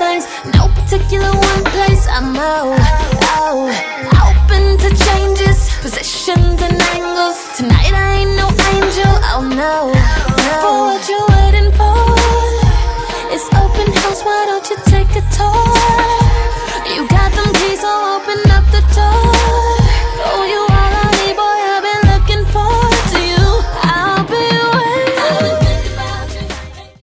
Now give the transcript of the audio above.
lines, no particular one place. I'm open to changes, positions and angles. Tonight I ain't no angel, oh no, no. But what you waiting for? It's open house, why don't you take a tour? You got them keys, so open up the door.